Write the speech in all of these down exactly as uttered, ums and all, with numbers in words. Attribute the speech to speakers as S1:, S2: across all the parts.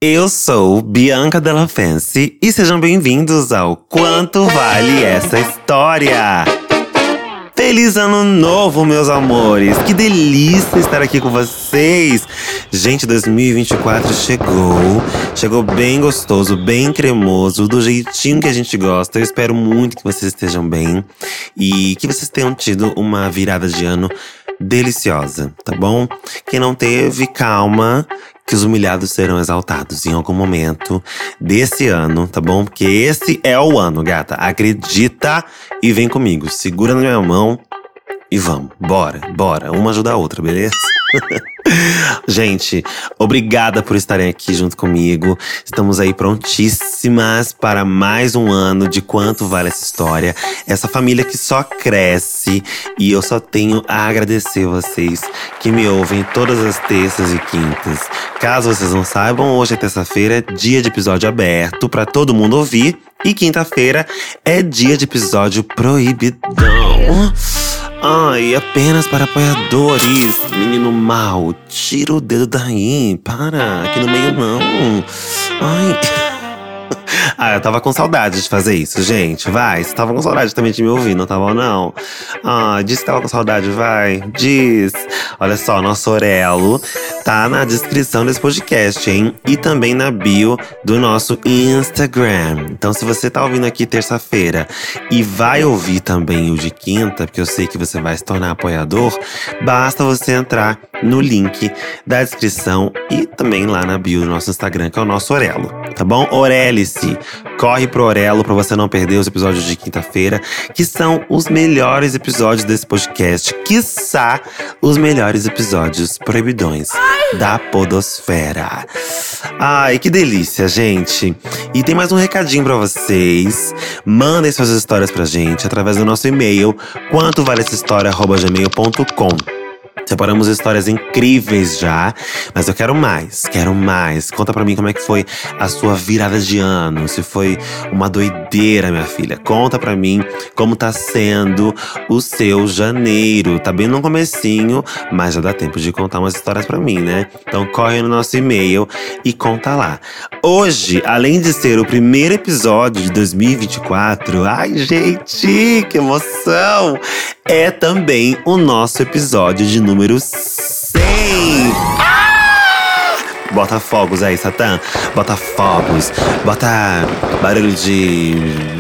S1: Eu sou Bianca Della Fancy e sejam bem-vindos ao Quanto Vale Essa História? Feliz ano novo, meus amores! Que delícia estar aqui com vocês! Gente, dois mil e vinte e quatro chegou. Chegou bem gostoso, bem cremoso, do jeitinho que a gente gosta. Eu espero muito que vocês estejam bem e que vocês tenham tido uma virada de ano deliciosa, tá bom? Quem não teve, calma, que os humilhados serão exaltados em algum momento desse ano, tá bom? Porque esse é o ano, gata. Acredita e vem comigo. Segura na minha mão e vamos. Bora, bora. Uma ajuda a outra, beleza? Gente, obrigada por estarem aqui junto comigo. Estamos aí prontíssimas para mais um ano de Quanto Vale Essa História. Essa família que só cresce. E eu só tenho a agradecer vocês que me ouvem todas as terças e quintas. Caso vocês não saibam, hoje é terça-feira, dia de episódio aberto para todo mundo ouvir. E quinta-feira é dia de episódio proibidão. Ai, apenas para apoiadores. Menino mal, tira o dedo daí. Para, aqui no meio não. Ai. Ah, eu tava com saudade de fazer isso, gente. Vai, você tava com saudade também de me ouvir, não tava não? Ah, diz que tava com saudade, vai. Diz. Olha só, nosso Orelo tá na descrição desse podcast, hein? E também na bio do nosso Instagram. Então, se você tá ouvindo aqui terça-feira e vai ouvir também o de quinta, porque eu sei que você vai se tornar apoiador, basta você entrar no link da descrição e também lá na bio do nosso Instagram, que é o nosso Orelo, tá bom? Orelice, corre pro Orelo pra você não perder os episódios de quinta-feira, que são os melhores episódios desse podcast, quiçá os melhores episódios proibidões da podosfera. Ai, que delícia, gente! E tem mais um recadinho pra vocês. Mandem suas histórias pra gente através do nosso e-mail quanto vale essa história arroba gmail ponto com. Separamos histórias incríveis já, mas eu quero mais, quero mais. Conta pra mim como é que foi a sua virada de ano, se foi uma doideira, minha filha. Conta pra mim como tá sendo o seu janeiro. Tá bem no comecinho, mas já dá tempo de contar umas histórias pra mim, né? Então corre no nosso e-mail e conta lá. Hoje, além de ser o primeiro episódio de dois mil e vinte e quatro, ai gente, que emoção! É também o nosso episódio de número cem. Ah! Bota fogos aí, Satã. Bota fogos. Bota barulho de…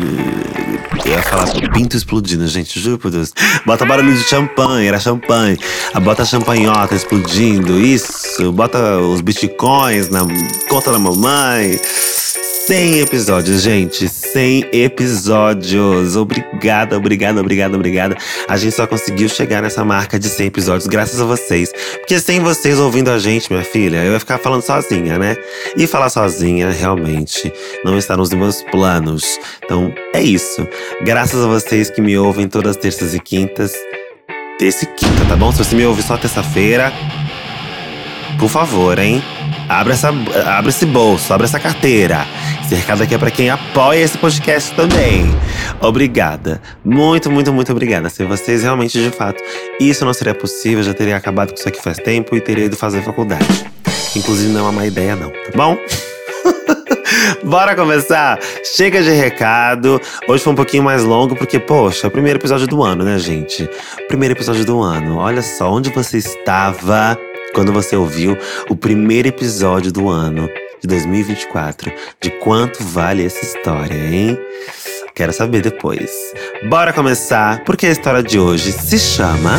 S1: Eu ia falar pinto explodindo, gente, juro por Deus. Bota barulho de champanhe, era champanhe. Bota a champanhota explodindo, isso. Bota os bitcoins na conta da mamãe. cem episódios, gente. cem episódios. Obrigada, obrigada, obrigada, obrigada. A gente só conseguiu chegar nessa marca de cem episódios graças a vocês. Porque sem vocês ouvindo a gente, minha filha, eu ia ficar falando sozinha, né? E falar sozinha, realmente, não está nos meus planos. Então, é isso. Graças a vocês que me ouvem todas as terças e quintas. Terça e quinta, tá bom? Se você me ouve só terça-feira, por favor, hein? Abre, essa, abre esse bolso, abre essa carteira. Esse recado aqui é pra quem apoia esse podcast também. Obrigada. Muito, muito, muito obrigada. Se vocês realmente, de fato, isso não seria possível, eu já teria acabado com isso aqui faz tempo e teria ido fazer faculdade. Inclusive, não é uma má ideia, não, tá bom? Bora começar? Chega de recado. Hoje foi um pouquinho mais longo porque, poxa, é o primeiro episódio do ano, né, gente? Primeiro episódio do ano. Olha só, onde você estava quando você ouviu o primeiro episódio do ano de dois mil e vinte e quatro, de Quanto Vale Essa História, hein? Quero saber depois. Bora começar, porque a história de hoje se chama…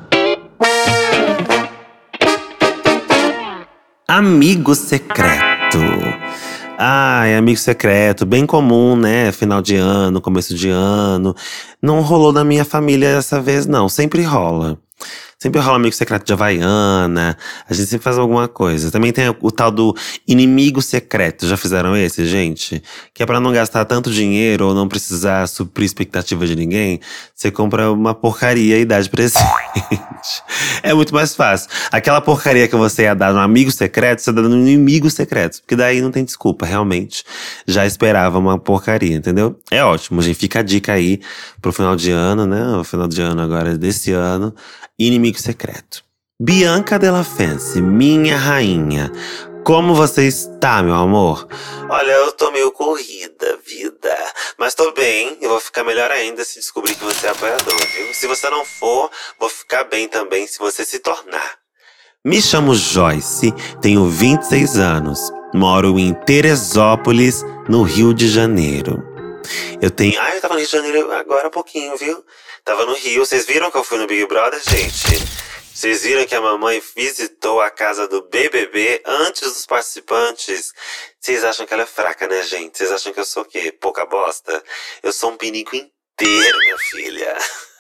S1: Amigo Secreto. Ai, amigo secreto, bem comum, né? Final de ano, começo de ano. Não rolou na minha família dessa vez, não. Sempre rola. Sempre rola amigo secreto de Havaiana. A gente sempre faz alguma coisa. Também tem o tal do inimigo secreto. Já fizeram esse, gente? Que é pra não gastar tanto dinheiro ou não precisar suprir expectativa de ninguém. Você compra uma porcaria e dá de presente. É muito mais fácil. Aquela porcaria que você ia dar no amigo secreto, você dá no inimigo secreto. Porque daí não tem desculpa, realmente. Já esperava uma porcaria, entendeu? É ótimo, gente. Fica a dica aí pro final de ano, né? O final de ano agora desse ano. Inimigo secreto. Bianca Della Fancy, minha rainha. Como você está, meu amor? Olha, eu tô meio corrida, vida. Mas tô bem, eu vou ficar melhor ainda se descobrir que você é apoiador, viu? Se você não for, vou ficar bem também se você se tornar. Me chamo Joyce, tenho vinte e seis anos. Moro em Teresópolis, no Rio de Janeiro. Eu tenho… Ah, eu tava no Rio de Janeiro agora há pouquinho, viu? Tava no Rio. Vocês viram que eu fui no Big Brother, gente? Vocês viram que a mamãe visitou a casa do B B B antes dos participantes? Vocês acham que ela é fraca, né, gente? Vocês acham que eu sou o quê? Pouca bosta? Eu sou um pinico inteiro, minha filha.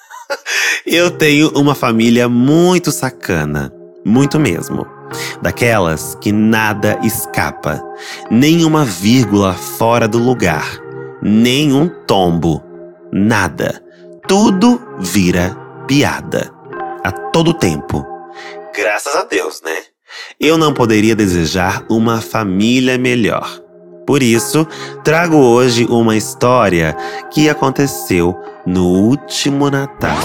S1: Eu tenho uma família muito sacana. Muito mesmo. Daquelas que nada escapa. Nenhuma vírgula fora do lugar. Nenhum tombo. Nada. Tudo vira piada. A todo tempo. Graças a Deus, né? Eu não poderia desejar uma família melhor. Por isso, trago hoje uma história que aconteceu no último Natal.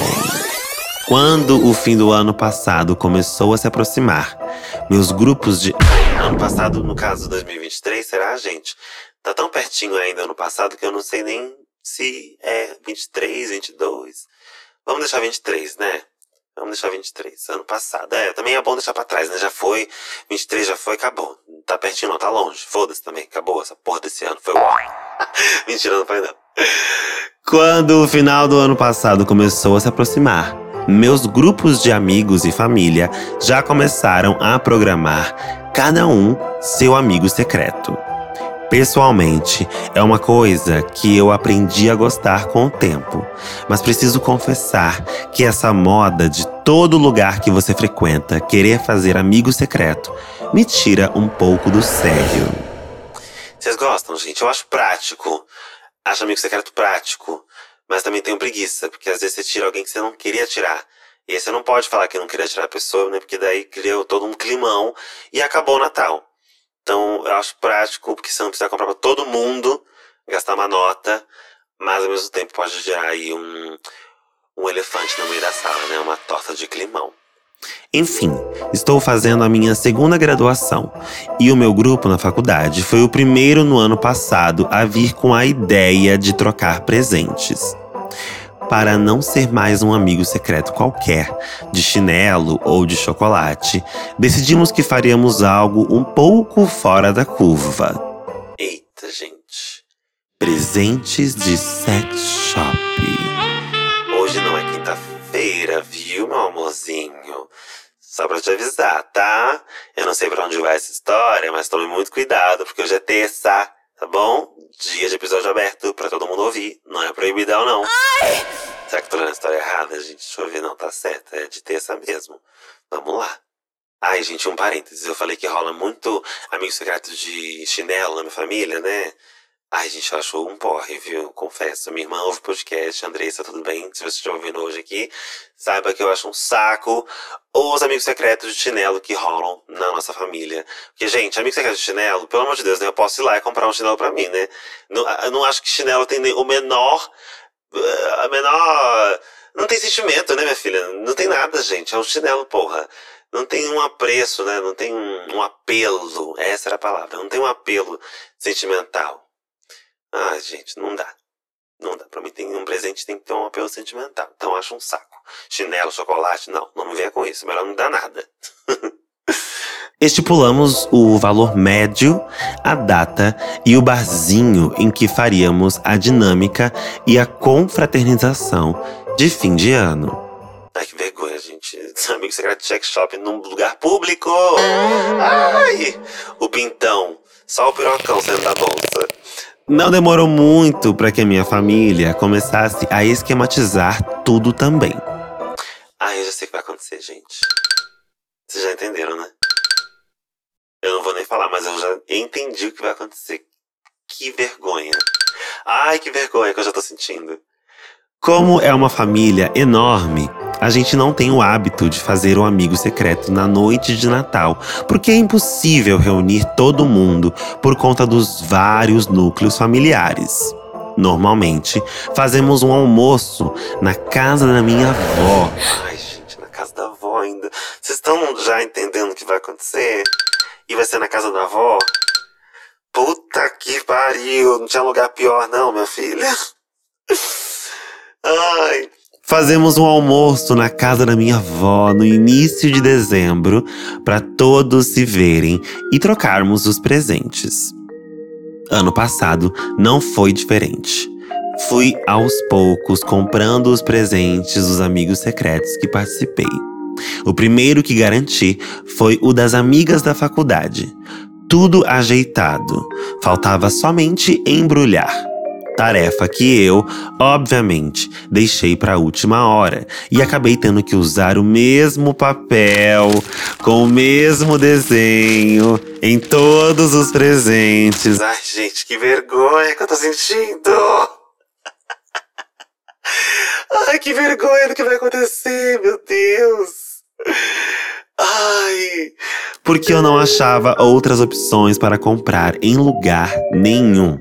S1: Quando o fim do ano passado começou a se aproximar, meus grupos de… Ano passado, no caso dois mil e vinte e três, será, gente? Tá tão pertinho ainda ano passado que eu não sei nem se é vinte e três, vinte e dois. Vamos deixar vinte e três, né? Vamos deixar vinte e três, ano passado. É, também é bom deixar pra trás, né? Já foi, vinte e três já foi, acabou. Não tá pertinho não, tá longe. Foda-se também, acabou. Essa porra desse ano foi uau. Mentira, não foi não. Quando o final do ano passado começou a se aproximar, meus grupos de amigos e família já começaram a programar cada um seu amigo secreto. Pessoalmente, é uma coisa que eu aprendi a gostar com o tempo. Mas preciso confessar que essa moda de todo lugar que você frequenta querer fazer amigo secreto me tira um pouco do sério. Vocês gostam, gente? Eu acho prático. Acho amigo secreto prático. Mas também tenho preguiça, porque às vezes você tira alguém que você não queria tirar. E aí você não pode falar que não queria tirar a pessoa, né? Porque daí criou todo um climão e acabou o Natal. Então, eu acho prático, porque você não precisa comprar pra todo mundo, gastar uma nota, mas ao mesmo tempo pode gerar aí um, um elefante no meio da sala, né? Uma torta de climão. Enfim, estou fazendo a minha segunda graduação e o meu grupo na faculdade foi o primeiro no ano passado a vir com a ideia de trocar presentes. Para não ser mais um amigo secreto qualquer, de chinelo ou de chocolate, decidimos que faríamos algo um pouco fora da curva. Eita, gente. Presentes de sex shop. Hoje não é quinta-feira, viu, meu amorzinho? Só pra te avisar, tá? Eu não sei pra onde vai essa história, mas tome muito cuidado, porque hoje é terça, tá bom? Dia de episódio aberto pra todo mundo ouvir. Não é proibidão, não. Ai! Será que eu tô lendo a história errada, gente? Deixa eu ver, não, tá certo. É de terça mesmo. Vamos lá. Ai, gente, um parênteses. Eu falei que rola muito amigo secreto de chinelo na minha família, né? Ai, gente, eu acho um porre, viu? Confesso. Minha irmã ouve podcast. Andressa, tudo bem? Se você estiver ouvindo hoje aqui, saiba que eu acho um saco os amigos secretos de chinelo que rolam na nossa família. Porque, gente, amigo secreto de chinelo, pelo amor de Deus, né? Eu posso ir lá e comprar um chinelo pra mim, né? Não, eu não acho que chinelo tem o menor… A menor… Não tem sentimento, né, minha filha? Não tem nada, gente. É um chinelo, porra. Não tem um apreço, né? Não tem um, um apelo. Essa era a palavra. Não tem um apelo sentimental. Ah, gente, não dá. Não dá. Pra mim, tem um presente tem que ter um apelo sentimental. Então, eu acho um saco. Chinelo, chocolate, não. Não me venha com isso. Melhor não dar nada. Estipulamos o valor médio, a data e o barzinho em que faríamos a dinâmica e a confraternização de fim de ano. Ai, que vergonha, gente. Amigo secreto de sex shop num lugar público. Ai, o pintão. Só o pirocão saindo da bolsa. Não demorou muito para que a minha família começasse a esquematizar tudo também. Ai, eu já sei o que vai acontecer, gente. Vocês já entenderam, né? Eu não vou nem falar, mas eu já entendi o que vai acontecer. Que vergonha. Ai, que vergonha que eu já tô sentindo. Como é uma família enorme, a gente não tem o hábito de fazer um amigo secreto na noite de Natal, porque é impossível reunir todo mundo por conta dos vários núcleos familiares. Normalmente, fazemos um almoço na casa da minha avó. Ai, gente, na casa da avó ainda. Vocês estão já entendendo o que vai acontecer? E vai ser na casa da avó? Puta que pariu, não tinha lugar pior não, minha filha. Ai. Fazemos um almoço na casa da minha avó no início de dezembro para todos se verem e trocarmos os presentes. Ano passado não foi diferente. Fui aos poucos comprando os presentes dos amigos secretos que participei. O primeiro que garanti foi o das amigas da faculdade. Tudo ajeitado, faltava somente embrulhar. Tarefa que eu, obviamente, deixei para a última hora e acabei tendo que usar o mesmo papel, com o mesmo desenho, em todos os presentes. Ai, gente, que vergonha que eu tô sentindo! Ai, que vergonha do que vai acontecer, meu Deus! Ai, porque eu não achava outras opções para comprar em lugar nenhum.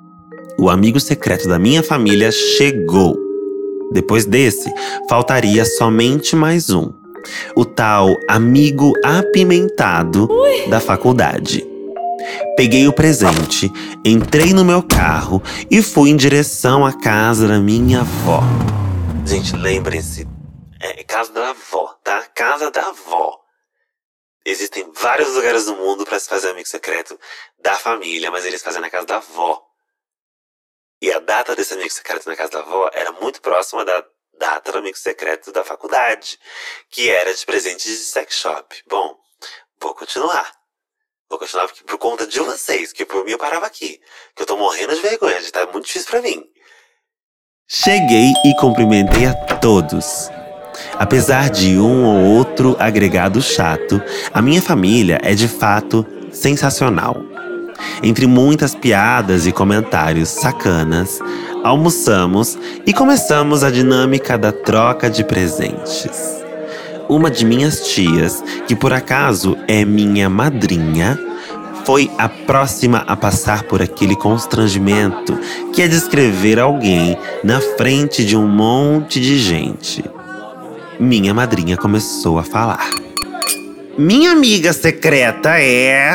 S1: O amigo secreto da minha família chegou. Depois desse, faltaria somente mais um. O tal amigo apimentado Ui. da faculdade. Peguei o presente, entrei no meu carro e fui em direção à casa da minha avó. Gente, lembrem-se, é casa da avó, tá? Casa da avó. Existem vários lugares do mundo para se fazer amigo secreto da família, mas eles fazem na casa da avó. E a data desse amigo secreto na casa da avó era muito próxima da data do amigo secreto da faculdade, que era de presentes de sex shop. Bom, vou continuar. Vou continuar porque, por conta de vocês, que por mim eu parava aqui. Que eu tô morrendo de vergonha, de tá muito difícil pra mim. Cheguei e cumprimentei a todos. Apesar de um ou outro agregado chato, a minha família é de fato sensacional. Entre muitas piadas e comentários sacanas, almoçamos e começamos a dinâmica da troca de presentes. Uma de minhas tias, que por acaso é minha madrinha, foi a próxima a passar por aquele constrangimento que é descrever alguém na frente de um monte de gente. Minha madrinha começou a falar. Minha amiga secreta é…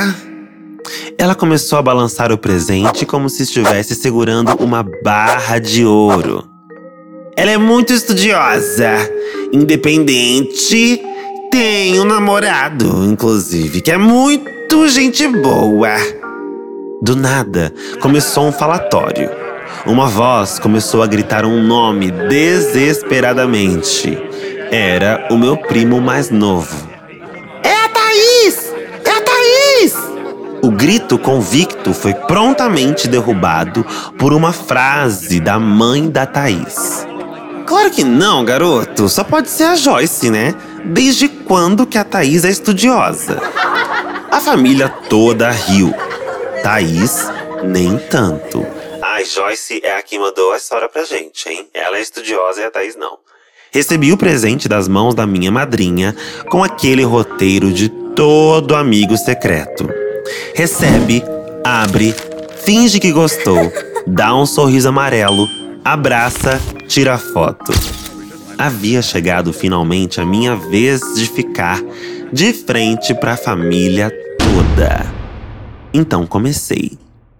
S1: Ela começou a balançar o presente como se estivesse segurando uma barra de ouro. Ela é muito estudiosa, independente, tem um namorado, inclusive, que é muito gente boa. Do nada, começou um falatório. Uma voz começou a gritar um nome desesperadamente. Era o meu primo mais novo. É a Thaís! É a Thaís! O grito convicto foi prontamente derrubado por uma frase da mãe da Thaís. Claro que não, garoto. Só pode ser a Joyce, né? Desde quando que a Thaís é estudiosa? A família toda riu. Thaís, nem tanto. Ai, Joyce é a que mandou a história pra gente, hein? Ela é estudiosa e a Thaís não. Recebi o presente das mãos da minha madrinha com aquele roteiro de todo amigo secreto. Recebe, abre, finge que gostou, dá um sorriso amarelo, abraça, tira foto. Havia chegado finalmente a minha vez de ficar de frente para a família toda. Então comecei.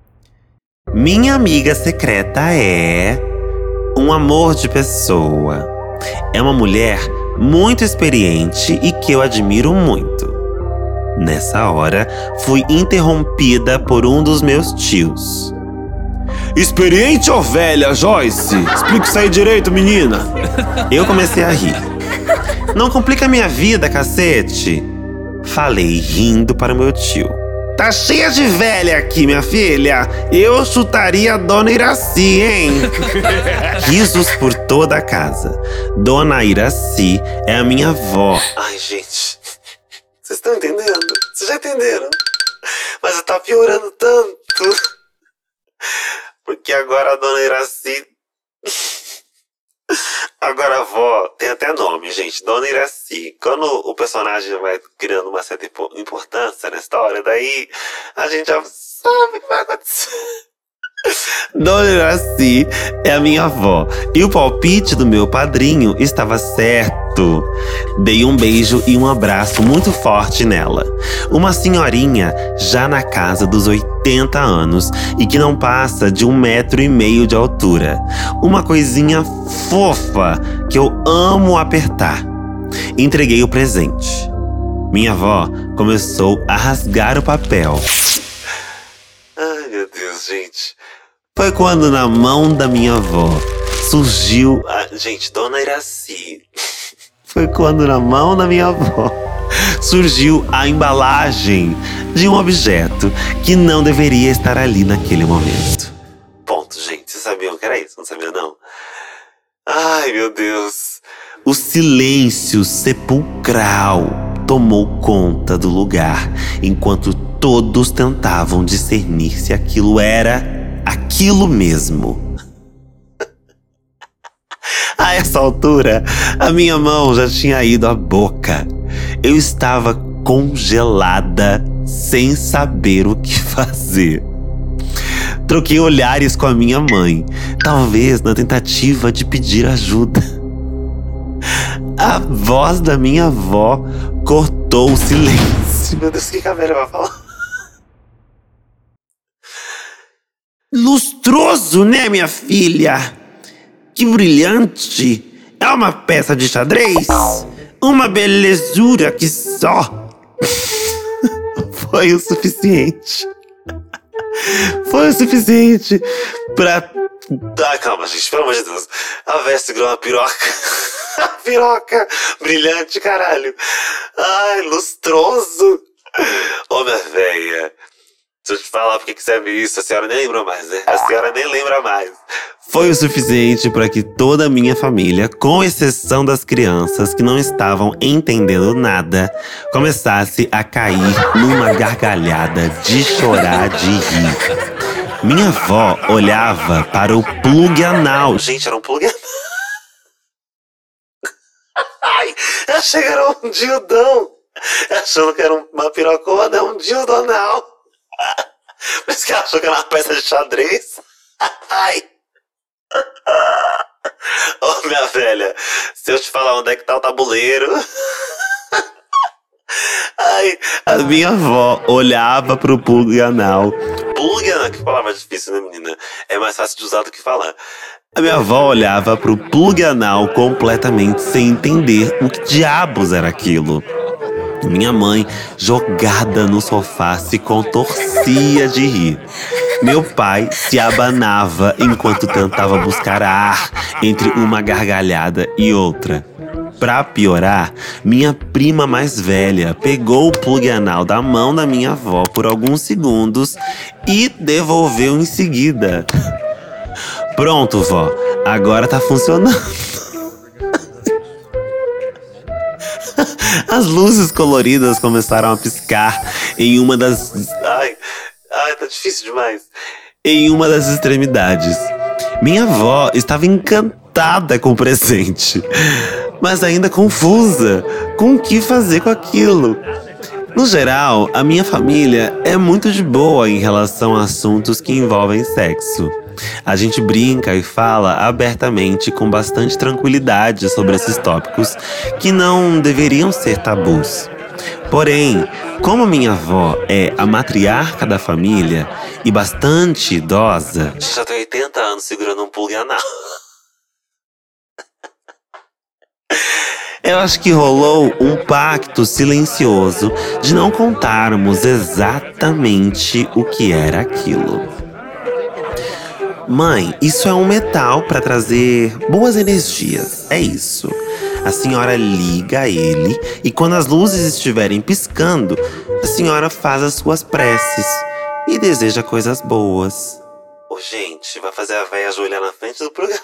S1: Minha amiga secreta é um amor de pessoa. É uma mulher muito experiente e que eu admiro muito. Nessa hora, fui interrompida por um dos meus tios. Experiente ou velha, Joyce? Explica isso aí direito, menina. Eu comecei a rir. Não complica minha vida, cacete. Falei rindo para o meu tio. Tá cheia de velha aqui, minha filha. Eu chutaria a Dona Iraci, hein? Risos por toda a casa. Dona Iraci é a minha avó. Ai, gente. Vocês estão entendendo? Vocês já entenderam? Mas tá piorando tanto. Porque agora a Dona Iraci… Agora a avó tem até nome, gente. Dona Iraci. Quando o personagem vai criando uma certa importância na história, daí a gente já sabe o que vai acontecer. Dona Iraci é a minha avó. E o palpite do meu padrinho estava certo. muito. Dei um beijo e um abraço muito forte nela. Uma senhorinha já na casa dos oitenta anos e que não passa de um metro e meio de altura. Uma coisinha fofa que eu amo apertar. Entreguei o presente. Minha avó começou a rasgar o papel. Ai, meu Deus, gente. Foi quando na mão da minha avó surgiu… a… Gente, Dona Iraci. Foi quando na mão da minha avó surgiu a embalagem de um objeto que não deveria estar ali naquele momento. Ponto, gente. Vocês sabiam que era isso? Não sabiam, não? Ai, meu Deus. O silêncio sepulcral tomou conta do lugar, enquanto todos tentavam discernir se aquilo era aquilo mesmo. A essa altura, a minha mão já tinha ido à boca. Eu estava congelada, sem saber o que fazer. Troquei olhares com a minha mãe, talvez na tentativa de pedir ajuda. A voz da minha avó cortou o silêncio. Meu Deus, o que a velha vai falar? Lustroso, né, minha filha? Que brilhante! É uma peça de xadrez? Uma belezura que só! Foi o suficiente. Foi o suficiente pra… Ah, calma, gente, pelo amor de Deus. A véia segurou uma piroca. Piroca brilhante, caralho. Ai, lustroso. Ô, minha véia. Deixa eu te falar porque que serve isso. A senhora nem lembra mais, né? A senhora nem lembra mais. Foi o suficiente para que toda a minha família, com exceção das crianças que não estavam entendendo nada, começasse a cair numa gargalhada de chorar de rir. Minha avó olhava para o plug anal. Gente, era um plug anal. Ai, eu achei que era um dildão. Achando que era uma pirocona, um dildo anal. Por isso que ela achou que era uma peça de xadrez. Ai. Ô, oh, minha velha, se eu te falar onde é que tá o tabuleiro. Ai, a minha avó olhava pro plug anal. Plug anal, que palavra difícil, né, menina? É mais fácil de usar do que falar. A minha avó olhava pro plug anal completamente sem entender o que diabos era aquilo. Minha mãe, jogada no sofá, se contorcia de rir. Meu pai se abanava enquanto tentava buscar ar entre uma gargalhada e outra. Pra piorar, minha prima mais velha pegou o plug anal da mão da minha avó por alguns segundos e devolveu em seguida. Pronto, vó, agora tá funcionando. As luzes coloridas começaram a piscar em uma das… Ai, ai, tá difícil demais. Em uma das extremidades. Minha avó estava encantada com o presente, mas ainda confusa com o que fazer com aquilo. No geral, a minha família é muito de boa em relação a assuntos que envolvem sexo. A gente brinca e fala abertamente com bastante tranquilidade sobre esses tópicos que não deveriam ser tabus. Porém, como minha avó é a matriarca da família e bastante idosa… Já tem oitenta anos segurando um plug anal. Eu acho que rolou um pacto silencioso de não contarmos exatamente o que era aquilo. Mãe, isso é um metal para trazer boas energias, é isso. A senhora liga ele e quando as luzes estiverem piscando, a senhora faz as suas preces e deseja coisas boas. Ô, gente, vai fazer a véia ajoelhar na frente do programa.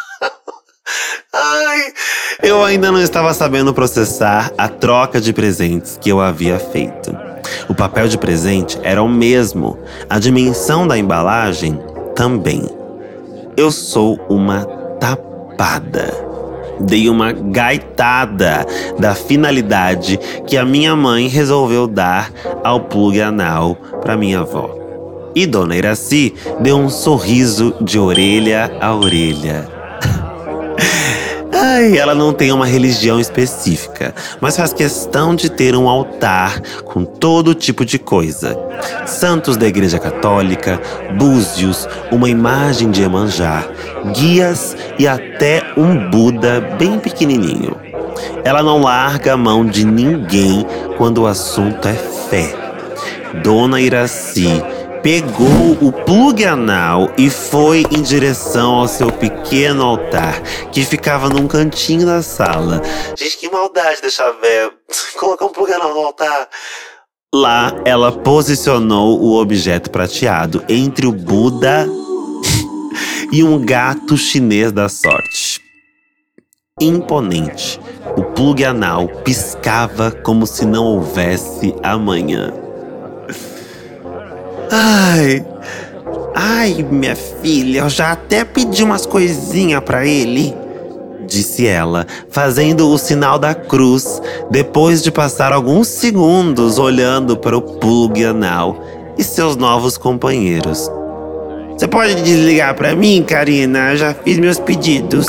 S1: Ai, eu ainda não estava sabendo processar a troca de presentes que eu havia feito. O papel de presente era o mesmo, a dimensão da embalagem também. Eu sou uma tapada. Dei uma gaitada da finalidade que a minha mãe resolveu dar ao plug anal para minha avó. E Dona Iraci deu um sorriso de orelha a orelha. Ai, ela não tem uma religião específica, mas faz questão de ter um altar com todo tipo de coisa. Santos da Igreja Católica, búzios, uma imagem de Iemanjá, guias e até um Buda bem pequenininho. Ela não larga a mão de ninguém quando o assunto é fé. Dona Iraci pegou o plugue anal e foi em direção ao seu pequeno altar, que ficava num cantinho da sala. Gente, que maldade deixar velho colocar um plugue anal no altar. Lá, ela posicionou o objeto prateado entre o Buda e um gato chinês da sorte. Imponente, o plugue anal piscava como se não houvesse amanhã. Ai, ai, minha filha, eu já até pedi umas coisinhas pra ele, disse ela, fazendo o sinal da cruz, depois de passar alguns segundos olhando para o plugue anal e seus novos companheiros. Você pode desligar pra mim, Karina? Eu já fiz meus pedidos.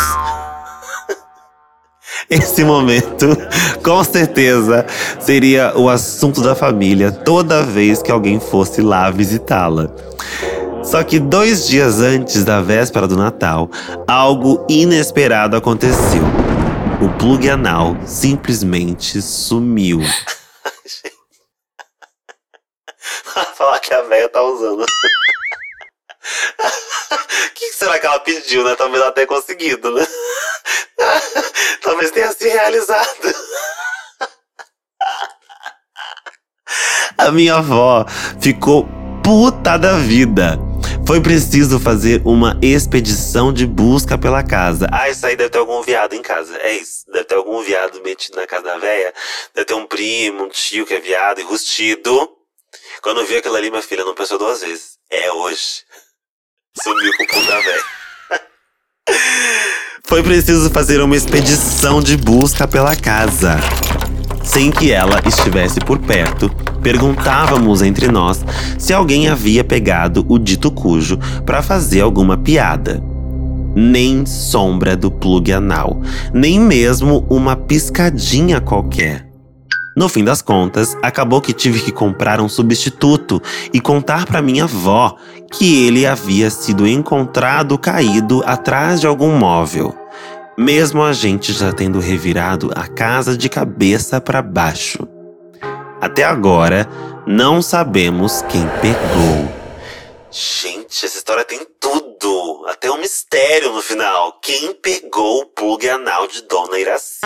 S1: Esse momento, com certeza, seria o assunto da família toda vez que alguém fosse lá visitá-la. Só que dois dias antes da véspera do Natal, algo inesperado aconteceu. O plugue anal simplesmente sumiu. Falar que a véia tá usando. O que será que ela pediu, né? Talvez ela tenha conseguido, né? Talvez tenha se realizado. A minha avó ficou puta da vida. Foi preciso fazer uma expedição de busca pela casa. Ah, isso aí deve ter algum viado em casa. É isso, deve ter algum viado metido na casa da véia. Deve ter um primo, um tio que é viado, enrustido. Quando eu vi aquilo ali, minha filha não pensou duas vezes. É hoje. Sumiu com o pulo da véia. Foi preciso fazer uma expedição de busca pela casa. Sem que ela estivesse por perto, perguntávamos entre nós se alguém havia pegado o dito cujo para fazer alguma piada. Nem sombra do plugue anal, nem mesmo uma piscadinha qualquer. No fim das contas, acabou que tive que comprar um substituto e contar para minha avó que ele havia sido encontrado caído atrás de algum móvel. Mesmo a gente já tendo revirado a casa de cabeça para baixo. Até agora, não sabemos quem pegou. Gente, essa história tem tudo. Até um mistério no final. Quem pegou o plugue anal de Dona Iraci?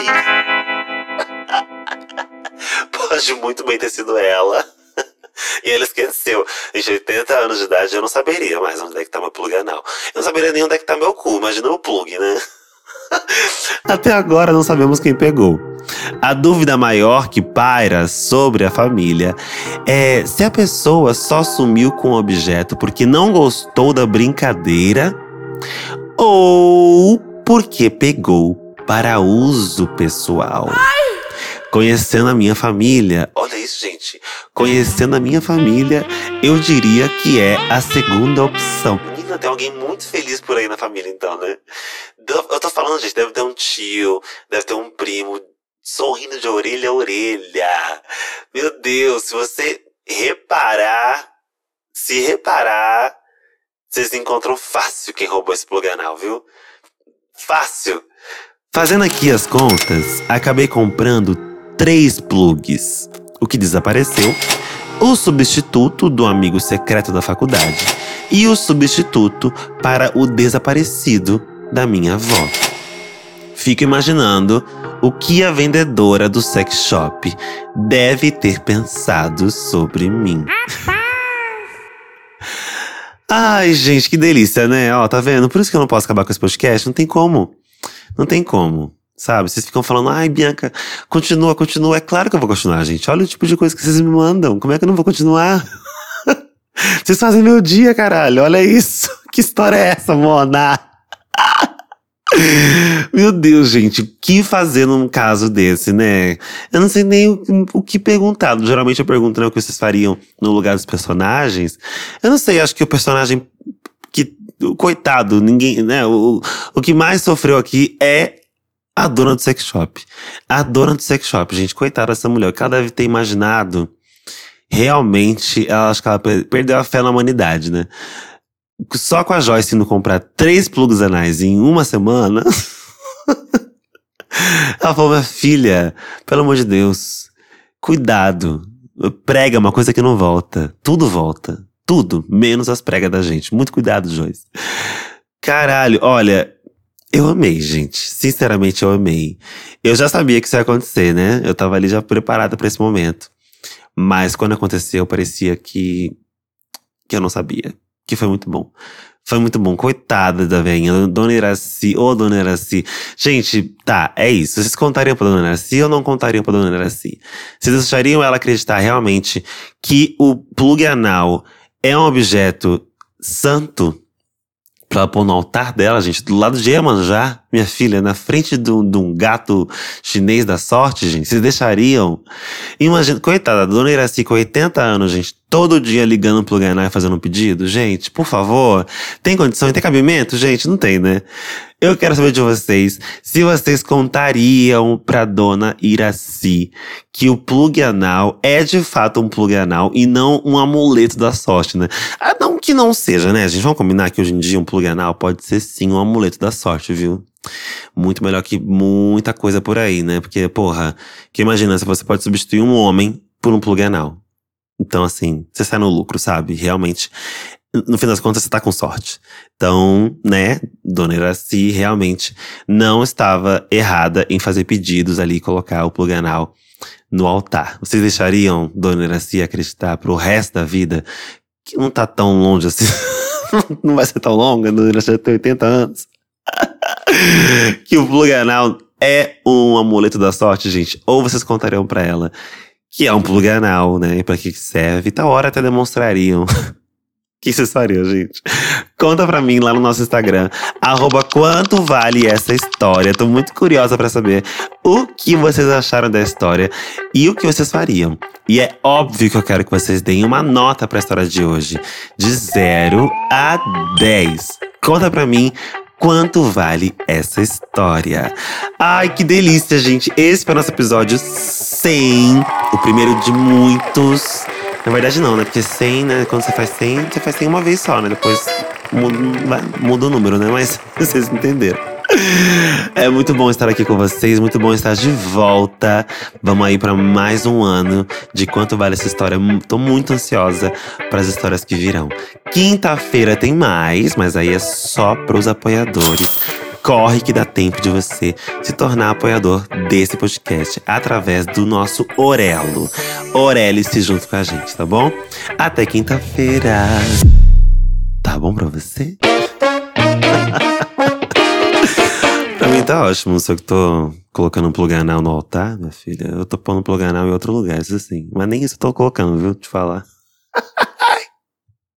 S1: Pode muito bem ter sido ela. E ela esqueceu. Gente, oitenta anos de idade, eu não saberia mais onde é que tá meu plugue anal. Eu não saberia nem onde é que tá meu cu. Imagina o plugue, né? Até agora não sabemos quem pegou. A dúvida maior que paira sobre a família é se a pessoa só sumiu com o objeto porque não gostou da brincadeira ou porque pegou para uso pessoal. Conhecendo a minha família, olha isso, gente. Conhecendo a minha família, eu diria que é a segunda opção. Menina, tem alguém muito feliz por aí na família, então, né? Eu tô falando, gente, deve ter um tio, deve ter um primo sorrindo de orelha a orelha. Meu Deus, se você reparar, se reparar, vocês encontram fácil quem roubou esse plugue anal, viu? Fácil. Fazendo aqui as contas, acabei comprando três plugs. O que desapareceu, o substituto do amigo secreto da faculdade e o substituto para o desaparecido da minha avó. Fico imaginando o que a vendedora do sex shop deve ter pensado sobre mim. Ai, gente, que delícia, né? Ó, tá vendo? Por isso que eu não posso acabar com esse podcast. Não tem como. Não tem como. Sabe? Vocês ficam falando, ai, Bianca, continua, continua. É claro que eu vou continuar, gente. Olha o tipo de coisa que vocês me mandam. Como é que eu não vou continuar? Vocês fazem meu dia, caralho. Olha isso. Que história é essa, Mona? Meu Deus, gente. O que fazer num caso desse, né? Eu não sei nem o, o que perguntar. Geralmente eu pergunto, né, o que vocês fariam no lugar dos personagens. Eu não sei, acho que o personagem que… Coitado, ninguém… né? O, o que mais sofreu aqui é A dona do sex shop. A dona do sex shop, gente. Coitada dessa mulher. O que ela deve ter imaginado… Realmente, ela, acho que ela perdeu a fé na humanidade, né? Só com a Joyce indo comprar três plugs anais em uma semana… Ela falou, minha filha, pelo amor de Deus, cuidado. Prega é uma coisa que não volta. Tudo volta. Tudo, menos as pregas da gente. Muito cuidado, Joyce. Caralho, olha… Eu amei, gente. Sinceramente, eu amei. Eu já sabia que isso ia acontecer, né? Eu tava ali já preparada pra esse momento. Mas quando aconteceu, parecia que… Que eu não sabia. Que foi muito bom. Foi muito bom. Coitada da velhinha. Dona Iraci. Ô, Dona Iraci. Gente, tá, é isso. Vocês contariam pra Dona Iraci ou não contariam pra Dona Iraci? Vocês deixariam ela acreditar realmente que o plug anal é um objeto santo pra ela pôr no altar dela, gente? Do lado de Iemanjá, minha filha, na frente de um, de um gato chinês da sorte, gente. Vocês deixariam? Imagina, coitada, a Dona Iraci com oitenta anos, gente, todo dia ligando pro Ganai e fazendo um pedido. Gente, por favor, tem condição, tem cabimento? Gente, não tem, né? Eu quero saber de vocês, se vocês contariam pra Dona Iraci que o plug anal é de fato um plug anal e não um amuleto da sorte, né? Ah, não que não seja, né, gente? Vamos combinar que hoje em dia um plug anal pode ser sim um amuleto da sorte, viu? Muito melhor que muita coisa por aí, né? Porque, porra, que imagina se você pode substituir um homem por um plug anal. Então, assim, você sai no lucro, sabe? Realmente, no fim das contas, você tá com sorte. Então, né, Dona Iraci realmente não estava errada em fazer pedidos ali e colocar o plug anal no altar. Vocês deixariam Dona Iraci acreditar pro resto da vida que não tá tão longe assim? Não vai ser tão longa, Dona Iraci tem oitenta anos. Que o plug anal é um amuleto da sorte, gente? Ou vocês contariam pra ela que é um plug anal, né? E pra que serve? Tal hora até demonstrariam. O que vocês fariam, gente? Conta pra mim lá no nosso Instagram, arroba quanto vale essa história. Tô muito curiosa pra saber o que vocês acharam da história e o que vocês fariam. E é óbvio que eu quero que vocês deem uma nota pra história de hoje, de zero a dez. Conta pra mim quanto vale essa história. Ai, que delícia, gente. Esse foi o nosso episódio cem. O primeiro de muitos. Na verdade não, né? Porque cem, né? Quando você faz cem, você faz cem uma vez só, né? Depois muda, muda o número, né? Mas vocês entenderam. É muito bom estar aqui com vocês, muito bom estar de volta. Vamos aí pra mais um ano de quanto vale essa história. Tô muito ansiosa para as histórias que virão. Quinta-feira tem mais, mas aí é só pros apoiadores. Corre que dá tempo de você se tornar apoiador desse podcast através do nosso Orelo. Orele-se junto com a gente, tá bom? Até quinta-feira. Tá bom pra você? Pra mim tá ótimo, só que tô colocando um plug anal no altar, minha filha. Eu tô pondo um plug anal em outro lugar, isso sim. Mas nem isso eu tô colocando, viu? Te falar.